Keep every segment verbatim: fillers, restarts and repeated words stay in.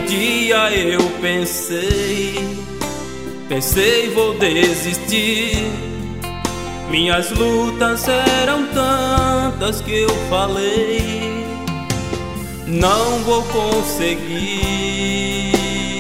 dia eu pensei, pensei vou desistir. Minhas lutas eram tantas que eu falei, não vou conseguir.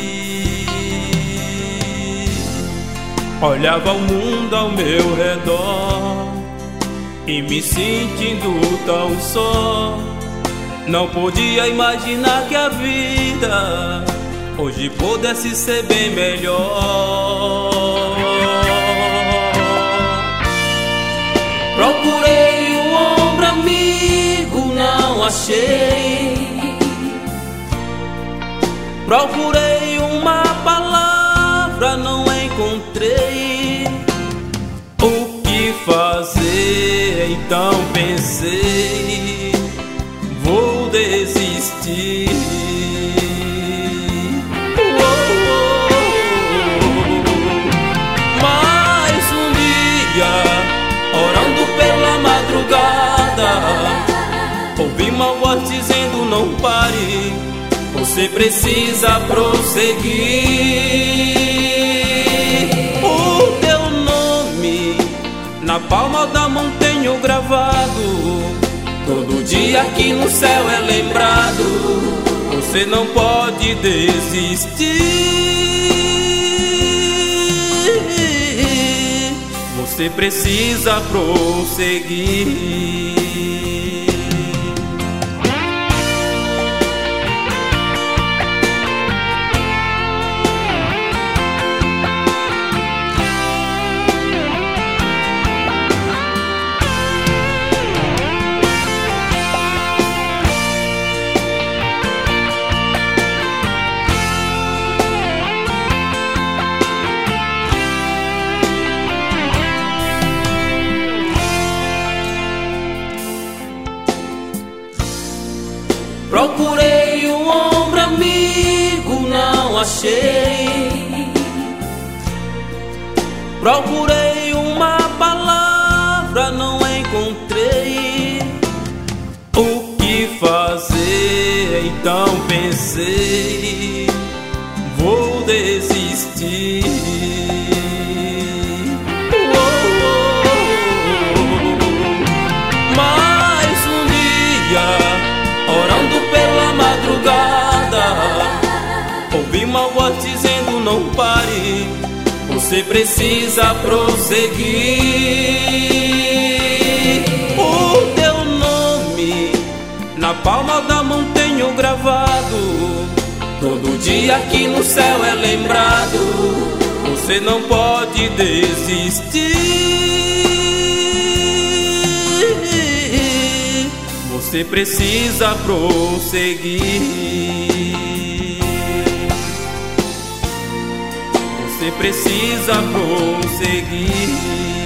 Olhava o mundo ao meu redor e me sentindo tão só. Não podia imaginar que a vida hoje pudesse ser bem melhor. Procurei um ombro amigo, não achei. Procurei uma palavra, não encontrei. O que fazer? Então pensei, vou desistir. Oh, oh, oh. Mais um dia, orando pela madrugada, ouvi uma voz dizendo não pare, você precisa prosseguir. O teu nome na palma da mão tenho gravado, todo dia aqui no céu é lembrado. Você não pode desistir, você precisa prosseguir. Procurei um ombro amigo, não achei. Procurei uma palavra, não encontrei. O que fazer? Então pensei, vou desistir. Oh, oh, oh. Mais um dia, orando pela madrugada, ouvi uma voz dizendo não pare, você precisa prosseguir. O teu nome na palma da mão tenho gravado, todo dia aqui no céu é lembrado. Você não pode desistir, você precisa prosseguir. Você precisa prosseguir.